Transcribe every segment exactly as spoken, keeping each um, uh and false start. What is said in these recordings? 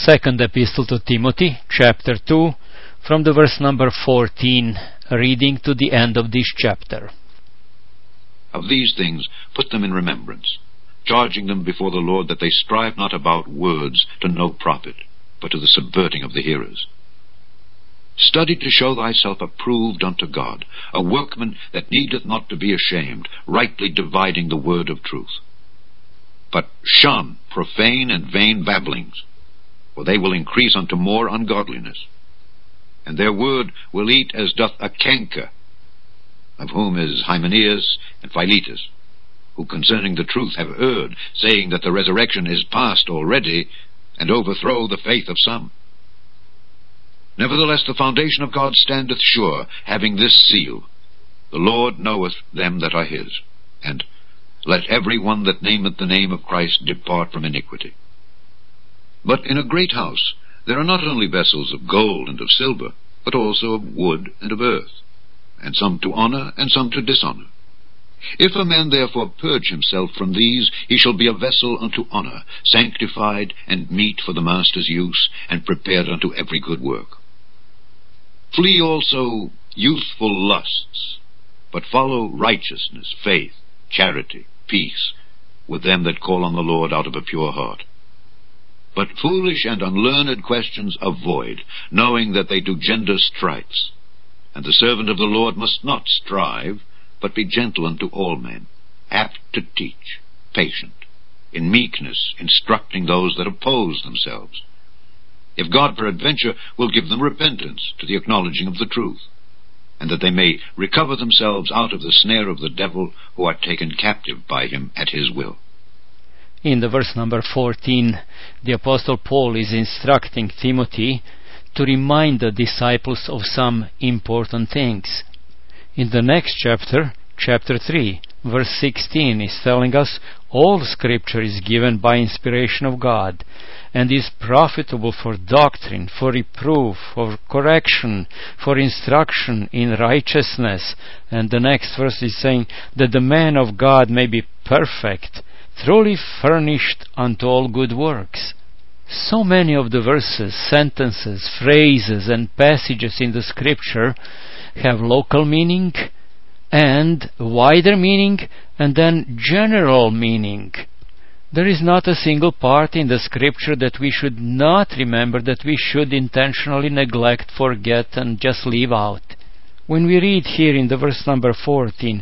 Second Epistle to Timothy, chapter two, from the verse number fourteen, reading to the end of this chapter. Of these things put them in remembrance, charging them before the Lord that they strive not about words to no profit, but to the subverting of the hearers. Study to show thyself approved unto God, a workman that needeth not to be ashamed, rightly dividing the word of truth. But shun profane and vain babblings, for they will increase unto more ungodliness. And their word will eat as doth a canker, of whom is Hymenaeus and Philetus, who concerning the truth have erred, saying that the resurrection is past already, and overthrow the faith of some. Nevertheless the foundation of God standeth sure, having this seal, The Lord knoweth them that are his, and let every one that nameth the name of Christ depart from iniquity. But in a great house there are not only vessels of gold and of silver, but also of wood and of earth, and some to honor and some to dishonor. If a man therefore purge himself from these, he shall be a vessel unto honor, sanctified and meet for the master's use, and prepared unto every good work. Flee also youthful lusts, but follow righteousness, faith, charity, peace, with them that call on the Lord out of a pure heart. But foolish and unlearned questions avoid, knowing that they do gender strifes. And the servant of the Lord must not strive, but be gentle unto all men, apt to teach, patient, in meekness instructing those that oppose themselves, if God peradventure will give them repentance to the acknowledging of the truth, and that they may recover themselves out of the snare of the devil, who are taken captive by him at his will. In the verse number fourteen, the Apostle Paul is instructing Timothy to remind the disciples of some important things. In the next chapter, chapter three, verse sixteen, is telling us all Scripture is given by inspiration of God, and is profitable for doctrine, for reproof, for correction, for instruction in righteousness. And the next verse is saying that the man of God may be perfect, truly furnished unto all good works. So many of the verses, sentences, phrases, and passages in the Scripture have local meaning, and wider meaning, and then general meaning. There is not a single part in the Scripture that we should not remember, that we should intentionally neglect, forget, and just leave out. When we read here in the verse number fourteen,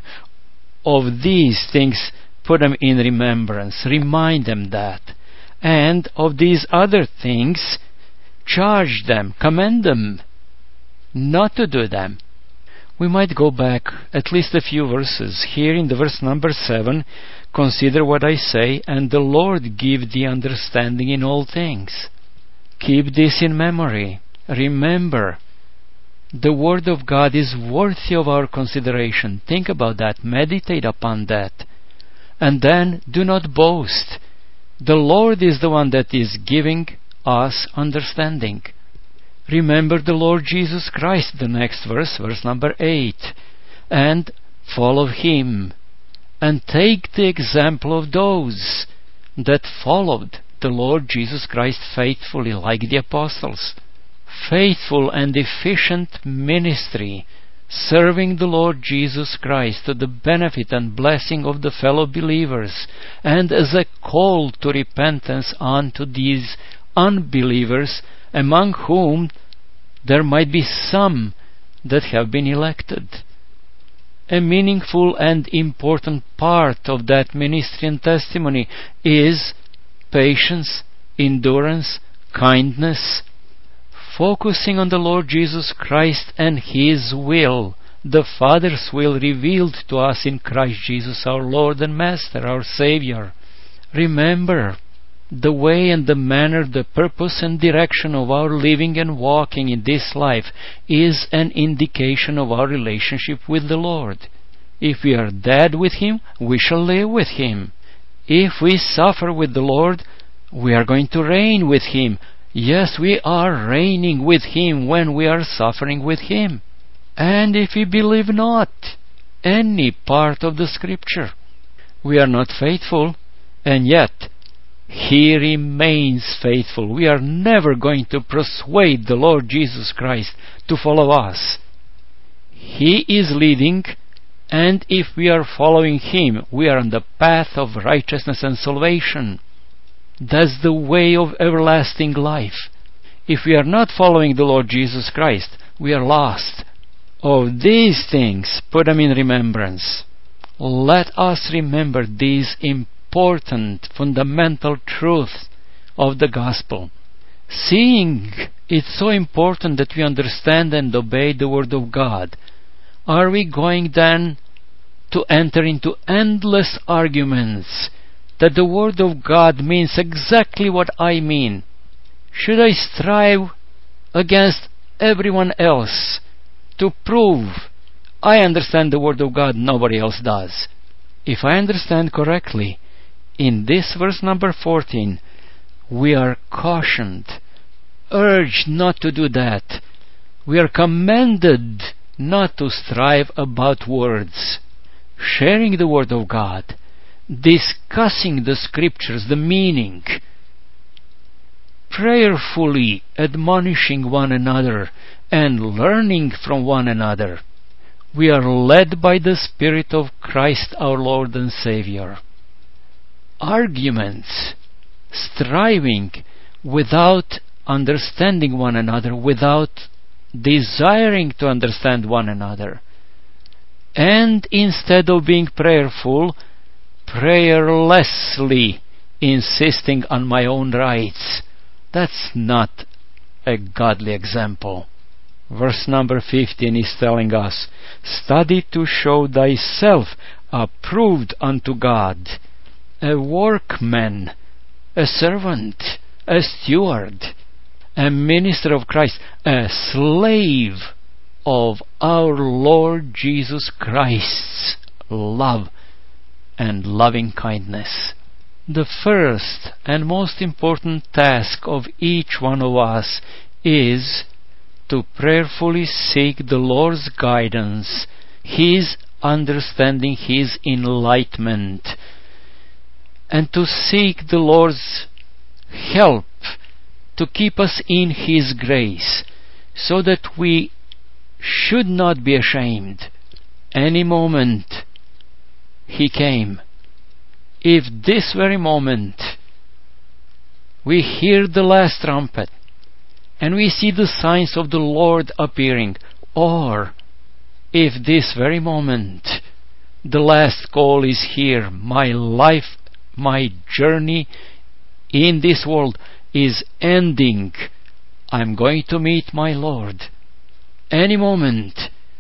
of these things put them in remembrance, remind them that. And of these other things, charge them, commend them, not to do them. We might go back at least a few verses. Here in the verse number seven, consider what I say, and the Lord give thee understanding in all things. Keep this in memory. Remember, the Word of God is worthy of our consideration. Think about that. Meditate upon that. And then do not boast. The Lord is the one that is giving us understanding. Remember the Lord Jesus Christ, the next verse, verse number eight, and follow him, and take the example of those that followed the Lord Jesus Christ faithfully, like the apostles. Faithful and efficient ministry, serving the Lord Jesus Christ to the benefit and blessing of the fellow believers, and as a call to repentance unto these unbelievers, among whom there might be some that have been elected. A meaningful and important part of that ministry and testimony is patience, endurance, kindness, focusing on the Lord Jesus Christ and His will, the Father's will revealed to us in Christ Jesus, our Lord and Master, our Savior. Remember, the way and the manner, the purpose and direction of our living and walking in this life is an indication of our relationship with the Lord. If we are dead with Him, we shall live with Him. If we suffer with the Lord, we are going to reign with Him. Yes, we are reigning with Him when we are suffering with Him. And if we believe not any part of the Scripture, we are not faithful, and yet He remains faithful. We are never going to persuade the Lord Jesus Christ to follow us. He is leading, and if we are following Him, we are on the path of righteousness and salvation. That's the way of everlasting life. If we are not following the Lord Jesus Christ, we are lost. Of these things, put them in remembrance. Let us remember these important, fundamental truths of the gospel. Seeing it's so important that we understand and obey the Word of God, are we going then to enter into endless arguments that the Word of God means exactly what I mean? Should I strive against everyone else to prove I understand the Word of God, nobody else does? If I understand correctly, in this verse number fourteen, we are cautioned, urged not to do that. We are commanded not to strive about words, sharing the Word of God, discussing the Scriptures, the meaning, prayerfully admonishing one another and learning from one another. We are led by the Spirit of Christ our Lord and Savior. Arguments, striving without understanding one another, without desiring to understand one another, and instead of being prayerful, prayerlessly insisting on my own rights. That's not a godly example. Verse number fifteen is telling us, study to show thyself approved unto God, a workman, a servant, a steward, a minister of Christ, a slave of our Lord Jesus Christ's love and loving kindness. The first and most important task of each one of us is to prayerfully seek the Lord's guidance, His understanding, His enlightenment, and to seek the Lord's help to keep us in His grace, so that we should not be ashamed. Any moment He came. If this very moment we hear the last trumpet and we see the signs of the Lord appearing, or if this very moment the last call is here, my life, my journey in this world is ending, I'm going to meet my Lord. Any moment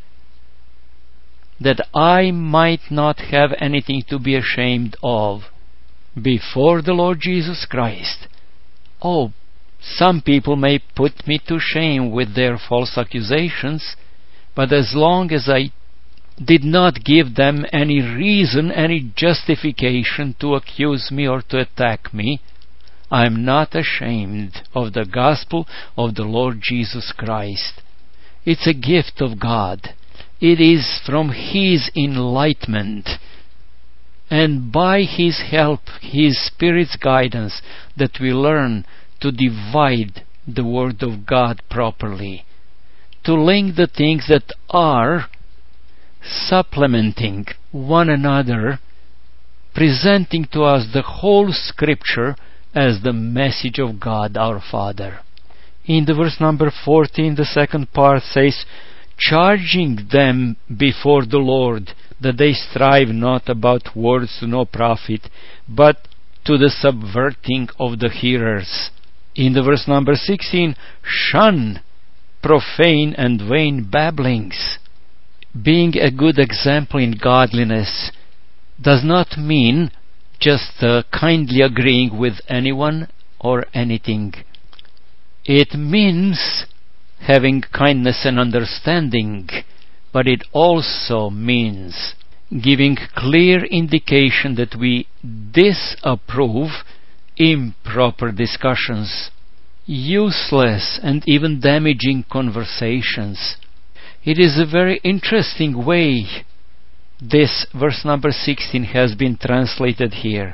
that I might not have anything to be ashamed of before the Lord Jesus Christ. Oh, some people may put me to shame with their false accusations, but as long as I did not give them any reason, any justification to accuse me or to attack me, I am not ashamed of the gospel of the Lord Jesus Christ. It's a gift of God. It is from His enlightenment and by His help, His Spirit's guidance, that we learn to divide the Word of God properly, to link the things that are supplementing one another, presenting to us the whole Scripture as the message of God our Father. In the verse number fourteen, the second part says, charging them before the Lord that they strive not about words to no profit, but to the subverting of the hearers. In the verse number sixteen, shun profane and vain babblings. Being a good example in godliness does not mean just uh, kindly agreeing with anyone or anything. It means having kindness and understanding, but it also means giving clear indication that we disapprove improper discussions, useless and even damaging conversations. It is a very interesting way this verse number sixteen has been translated here.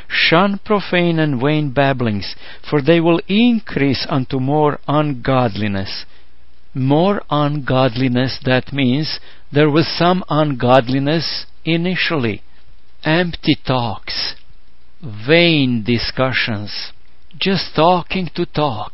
Shun profane and vain babblings, for they will increase unto more ungodliness. More ungodliness, that means there was some ungodliness initially. Empty talks, vain discussions, just talking to talk.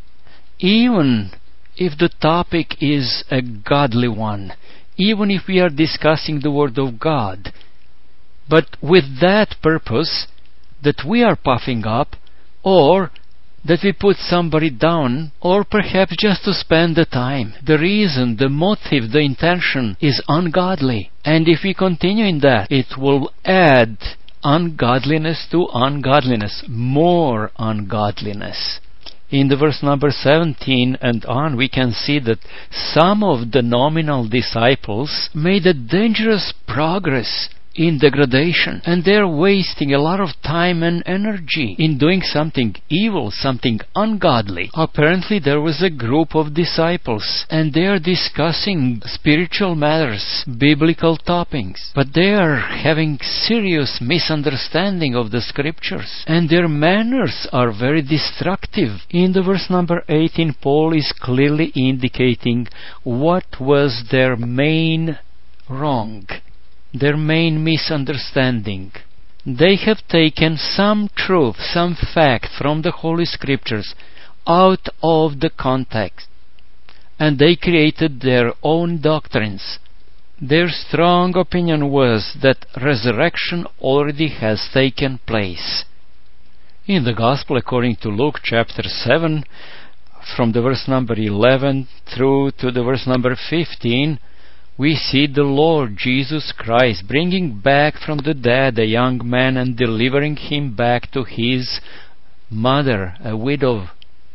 Even if the topic is a godly one, even if we are discussing the Word of God, but with that purpose that we are puffing up, or that we put somebody down, or perhaps just to spend the time. The reason, the motive, the intention is ungodly. And if we continue in that, it will add ungodliness to ungodliness, more ungodliness. In the verse number seventeen and on, we can see that some of the nominal disciples made a dangerous progress in degradation, and they're wasting a lot of time and energy in doing something evil, something ungodly. Apparently there was a group of disciples, and they are discussing spiritual matters, biblical topics, but they are having serious misunderstanding of the scriptures, and their manners are very destructive. In the verse number eighteen, Paul is clearly indicating what was their main wrong, their main misunderstanding. They have taken some truth, some fact from the Holy Scriptures out of the context, and they created their own doctrines. Their strong opinion was that resurrection already has taken place. In the Gospel according to Luke chapter seven, from the verse number eleven through to the verse number fifteen, we see the Lord Jesus Christ bringing back from the dead a young man and delivering him back to his mother, a widow.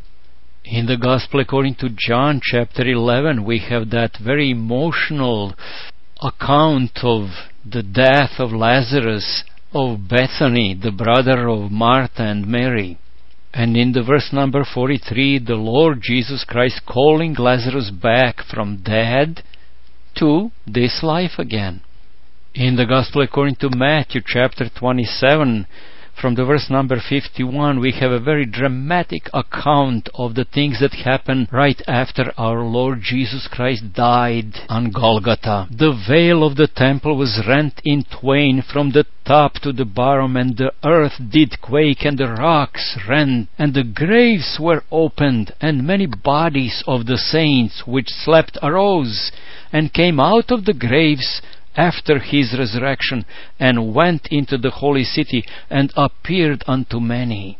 In the Gospel according to John chapter eleven, we have that very emotional account of the death of Lazarus of Bethany, the brother of Martha and Mary. And in the verse number forty-three, the Lord Jesus Christ calling Lazarus back from dead to this life again. In the Gospel according to Matthew chapter twenty-seven, from the verse number fifty-one, we have a very dramatic account of the things that happened right after our Lord Jesus Christ died on Golgotha. The veil of the temple was rent in twain from the top to the bottom, and the earth did quake, and the rocks rent, and the graves were opened, and many bodies of the saints which slept arose, and came out of the graves after his resurrection, and went into the holy city, and appeared unto many.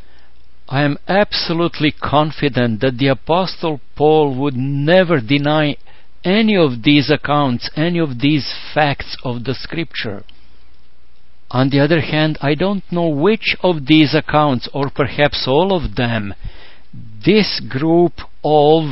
I am absolutely confident that the Apostle Paul would never deny any of these accounts, any of these facts of the Scripture. On the other hand, I don't know which of these accounts, or perhaps all of them, this group of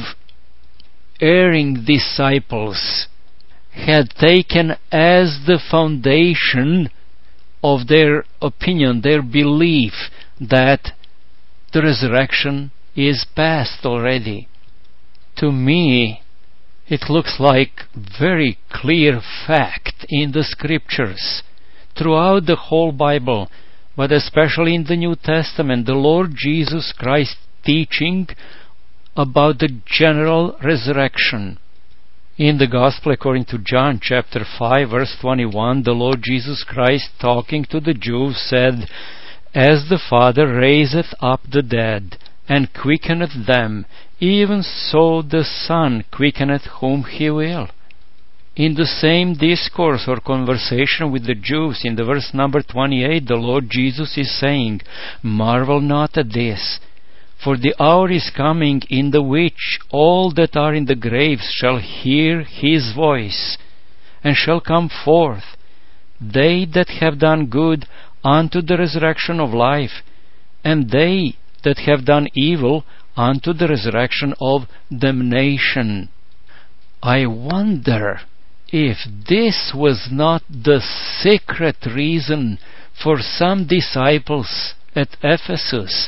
erring disciples had taken as the foundation of their opinion, their belief that the resurrection is past already. To me, it looks like very clear fact in the Scriptures, throughout the whole Bible, but especially in the New Testament, the Lord Jesus Christ teaching about the general resurrection. In the Gospel according to John chapter five verse twenty-one, the Lord Jesus Christ talking to the Jews said, "As the Father raiseth up the dead, and quickeneth them, even so the Son quickeneth whom he will." In the same discourse or conversation with the Jews, in the verse number twenty-eight, the Lord Jesus is saying, "Marvel not at this, for the hour is coming in the which all that are in the graves shall hear his voice, and shall come forth, they that have done good unto the resurrection of life, and they that have done evil unto the resurrection of damnation." I wonder if this was not the secret reason for some disciples at Ephesus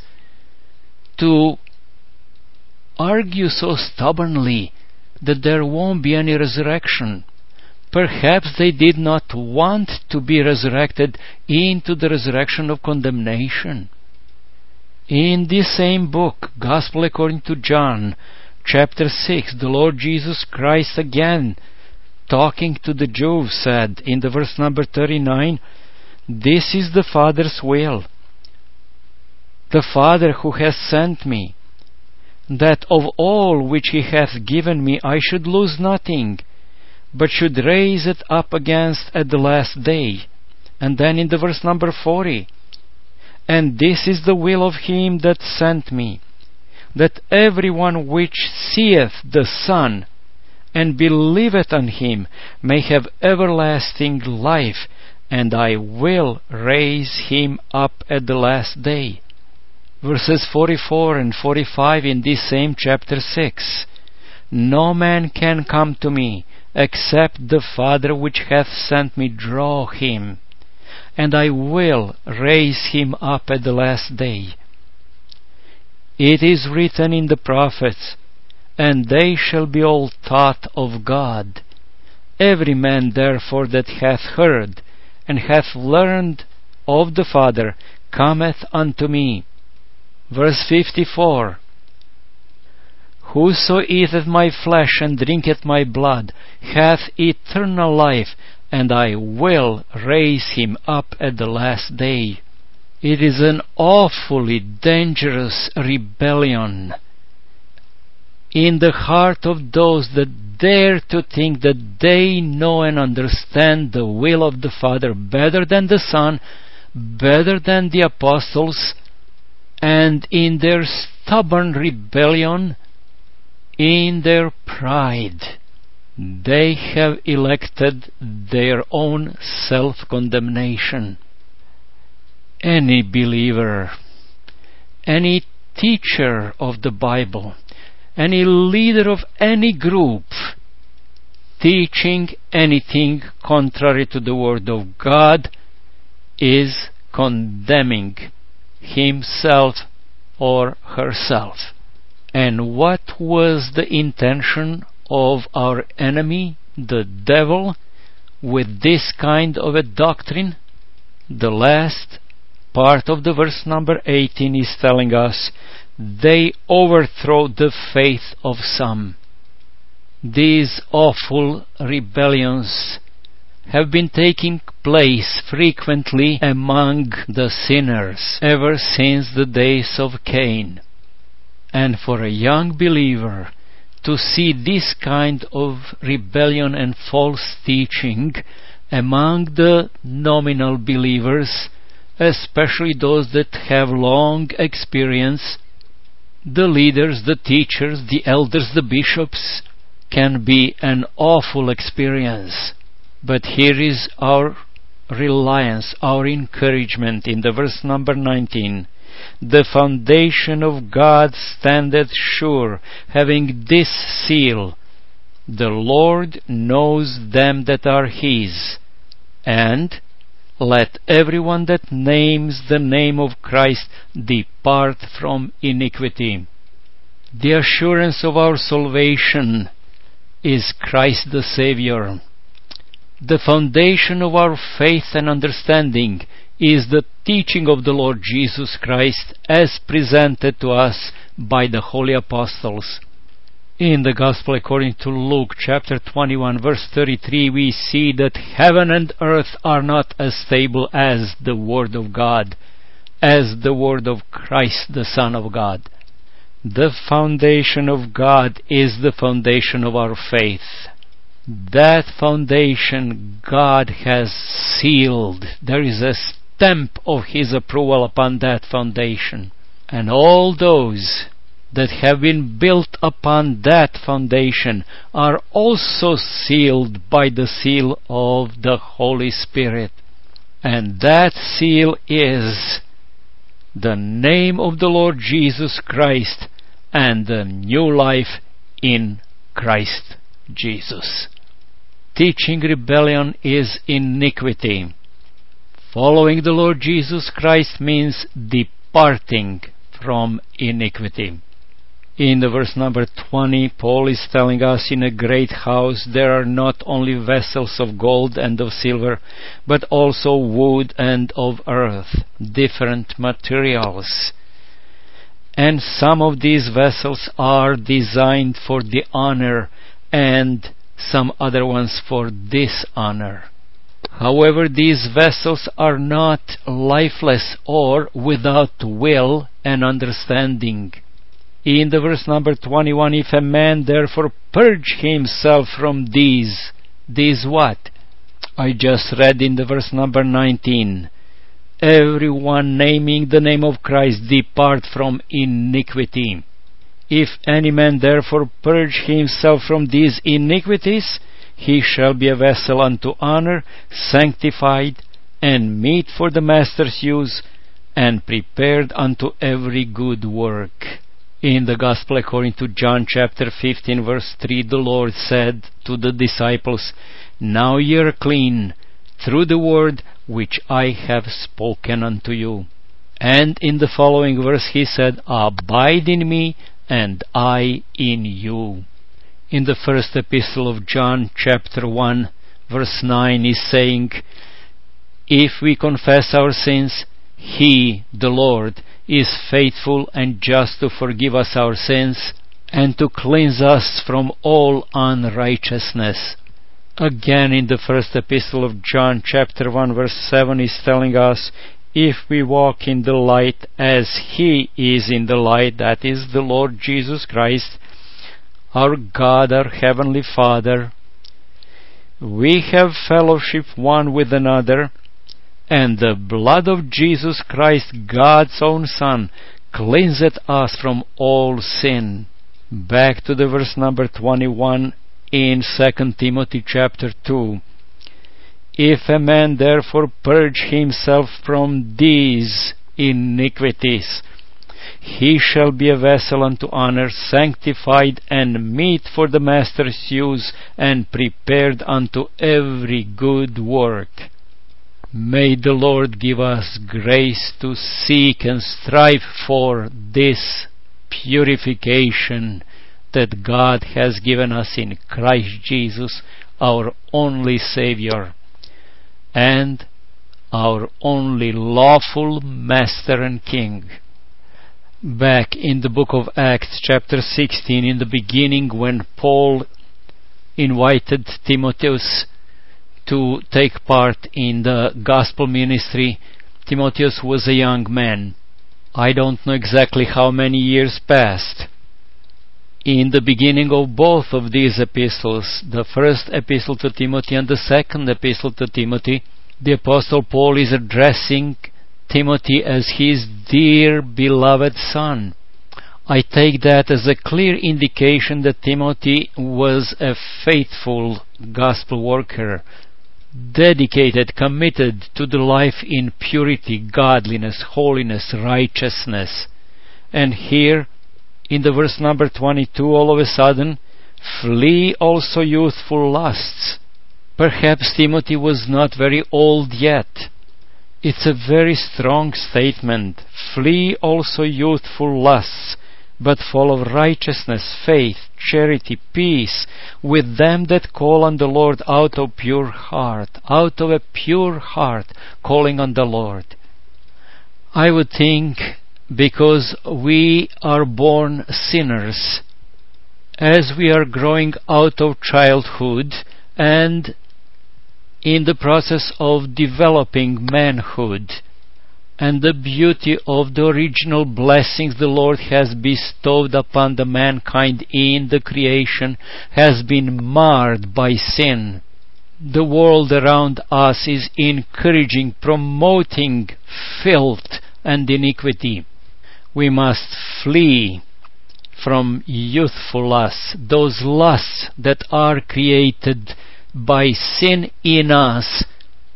to argue so stubbornly that there won't be any resurrection. perhaps they did not want to be resurrected into the resurrection of condemnation. In this same book, Gospel according to John, chapter six, the Lord Jesus Christ again, talking to the Jews, said in the verse number thirty-nine, "This is the Father's will, the Father who has sent me, that of all which he hath given me I should lose nothing, but should raise it up against at the last day." And then in the verse number forty, "And this is the will of him that sent me, that every one which seeth the Son, and believeth on him, may have everlasting life, and I will raise him up at the last day." Verses forty-four and forty-five in this same chapter six, "No man can come to me, except the Father which hath sent me draw him, and I will raise him up at the last day. It is written in the prophets, and they shall be all taught of God. Every man therefore that hath heard, and hath learned of the Father, cometh unto me." Verse fifty-four, "Whoso eateth my flesh and drinketh my blood hath eternal life, and I will raise him up at the last day." It is an awfully dangerous rebellion in the heart of those that dare to think that they know and understand the will of the Father better than the Son, better than the apostles, and in their stubborn rebellion, in their pride, they have elected their own self-condemnation. Any believer, any teacher of the Bible, any leader of any group teaching anything contrary to the Word of God is condemning himself or herself. And what was the intention of our enemy, the devil, with this kind of a doctrine? The last part of the verse number eighteen is telling us, "They overthrow the faith of some." These awful rebellions have been taking place frequently among the sinners ever since the days of Cain. And for a young believer to see this kind of rebellion and false teaching among the nominal believers, especially those that have long experience, the leaders, the teachers, the elders, the bishops, can be an awful experience. But here is our reliance, our encouragement in the verse number nineteen. "The foundation of God standeth sure, having this seal, the Lord knows them that are his, and let everyone that names the name of Christ depart from iniquity." The assurance of our salvation is Christ the Savior. The foundation of our faith and understanding is the teaching of the Lord Jesus Christ as presented to us by the holy apostles. In the Gospel according to Luke chapter twenty-one verse thirty-three, we see that heaven and earth are not as stable as the Word of God, as the Word of Christ the Son of God. The foundation of God is the foundation of our faith. That foundation God has sealed. There is a stamp of His approval upon that foundation. And all those that have been built upon that foundation are also sealed by the seal of the Holy Spirit. And that seal is the name of the Lord Jesus Christ and the new life in Christ Jesus. Teaching rebellion is iniquity. Following the Lord Jesus Christ means departing from iniquity. In the verse number twenty, Paul is telling us, in a great house there are not only vessels of gold and of silver, but also wood and of earth, different materials. And some of these vessels are designed for the honor, and some other ones for dishonor. However, these vessels are not lifeless or without will and understanding. In the verse number twenty-one, if a man therefore purge himself from these, these what? I just read in the verse number nineteen, everyone naming the name of Christ depart from iniquity. If any man therefore purge himself from these iniquities, he shall be a vessel unto honor, sanctified, and meet for the master's use, and prepared unto every good work. In the Gospel according to John chapter fifteen verse three, the Lord said to the disciples, now ye are clean through the word which I have spoken unto you. And in the following verse he said, abide in me, and I in you. In the first epistle of John chapter one verse nine is saying, if we confess our sins, he, the Lord, is faithful and just to forgive us our sins and to cleanse us from all unrighteousness. Again, in the first epistle of John chapter one verse seven is telling us, if we walk in the light as he is in the light, that is the Lord Jesus Christ, our God, our Heavenly Father, we have fellowship one with another, and the blood of Jesus Christ, God's own Son, cleanseth us from all sin. Back to the verse number twenty-one in Second Timothy chapter two. If a man therefore purge himself from these iniquities, he shall be a vessel unto honor, sanctified, and meet for the master's use, and prepared unto every good work. May the Lord give us grace to seek and strive for this purification that God has given us in Christ Jesus, our only Savior, and our only lawful Master and King. Back in the book of Acts chapter sixteen, in the beginning, when Paul invited Timotheus to take part in the gospel ministry, Timotheus was a young man. I don't know exactly how many years passed. In the beginning of both of these epistles, the first epistle to Timothy and the second epistle to Timothy, the Apostle Paul is addressing Timothy as his dear beloved son. I take that as a clear indication that Timothy was a faithful gospel worker, dedicated, committed to the life in purity, godliness, holiness, righteousness. And here, in the verse number twenty-two, all of a sudden, flee also youthful lusts. Perhaps Timothy was not very old yet. It's a very strong statement. Flee also youthful lusts, but follow righteousness, faith, charity, peace, with them that call on the Lord out of pure heart, out of a pure heart, calling on the Lord. I would think because we are born sinners, as we are growing out of childhood and in the process of developing manhood, and the beauty of the original blessings the Lord has bestowed upon the mankind in the creation has been marred by sin. The world around us is encouraging, promoting filth and iniquity. We must flee from youthful lusts, those lusts that are created by sin in us,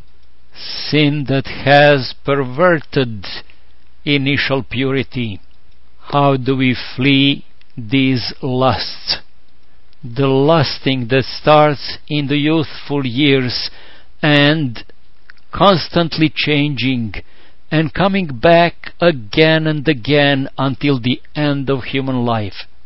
sin that has perverted initial purity. How do we flee these lusts? The lusting that starts in the youthful years and constantly changing and coming back again and again until the end of human life.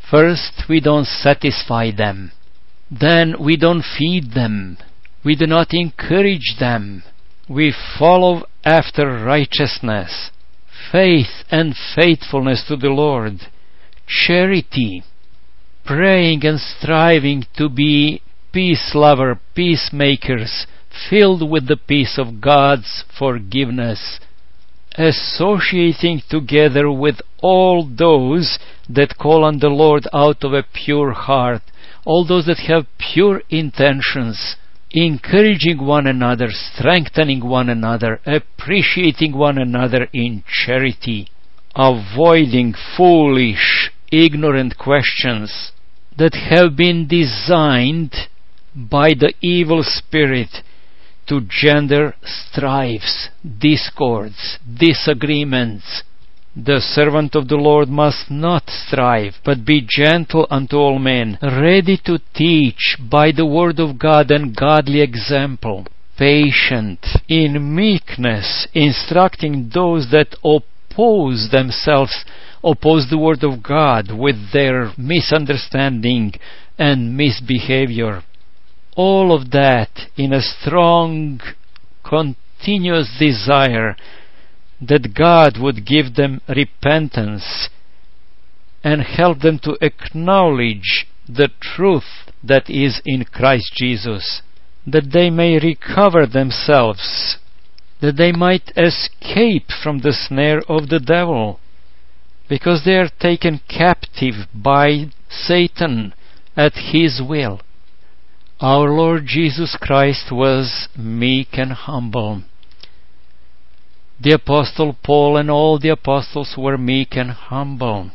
First, we don't satisfy them. Then we don't feed them. We do not encourage them. We follow after righteousness, faith and faithfulness to the Lord, charity, praying and striving to be peace lover, peacemakers, filled with the peace of God's forgiveness, associating together with all those that call on the Lord out of a pure heart, all those that have pure intentions, encouraging one another, strengthening one another, appreciating one another in charity, avoiding foolish, ignorant questions that have been designed by the evil spirit to gender strifes, discords, disagreements. The servant of the Lord must not strive, but be gentle unto all men, ready to teach by the word of God and godly example, patient, in meekness, instructing those that oppose themselves, oppose the word of God with their misunderstanding and misbehavior. All of that in a strong, continuous desire that God would give them repentance and help them to acknowledge the truth that is in Christ Jesus, that they may recover themselves, that they might escape from the snare of the devil, because they are taken captive by Satan at his will. Our Lord Jesus Christ was meek and humble. The Apostle Paul and all the apostles were meek and humble.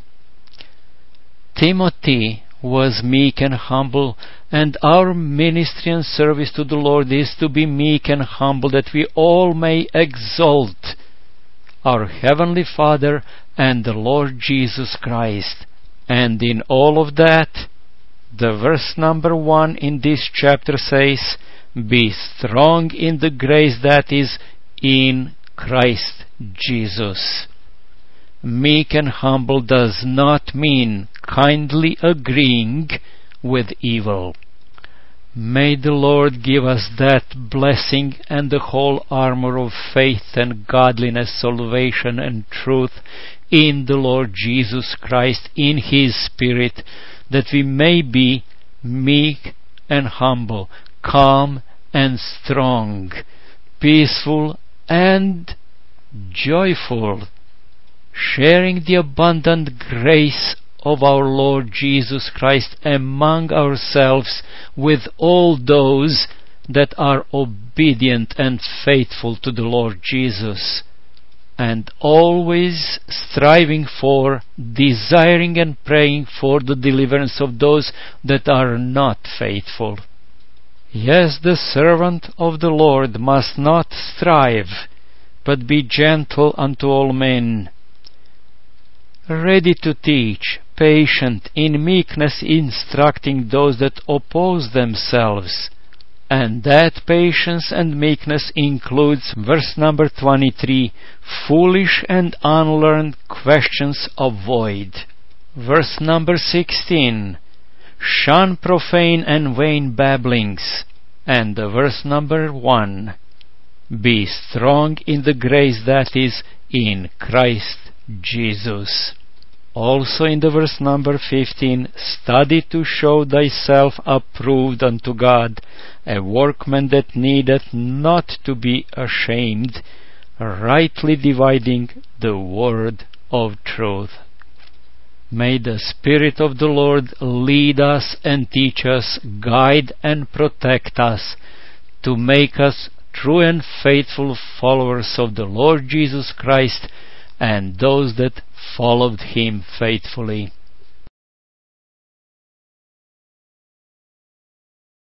Timothy was meek and humble, and our ministry and service to the Lord is to be meek and humble, that we all may exalt our Heavenly Father and the Lord Jesus Christ. And in all of that, the verse number one in this chapter says, "Be strong in the grace that is in Christ Jesus." Meek and humble does not mean kindly agreeing with evil. May the Lord give us that blessing and the whole armor of faith and godliness, salvation and truth in the Lord Jesus Christ, in His Spirit, that we may be meek and humble, calm and strong, peaceful and joyful, sharing the abundant grace of our Lord Jesus Christ among ourselves with all those that are obedient and faithful to the Lord Jesus, and always striving for, desiring and praying for the deliverance of those that are not faithful. Yes, the servant of the Lord must not strive, but be gentle unto all men, ready to teach, patient, in meekness instructing those that oppose themselves. And that patience and meekness includes verse number twenty-three, foolish and unlearned questions avoid. Verse number sixteen, shun profane and vain babblings. And the verse number one, be strong in the grace that is in Christ Jesus. Also in the verse number fifteen, study to show thyself approved unto God, a workman that needeth not to be ashamed, rightly dividing the word of truth. May the Spirit of the Lord lead us and teach us, guide and protect us, to make us true and faithful followers of the Lord Jesus Christ and those that followed Him faithfully.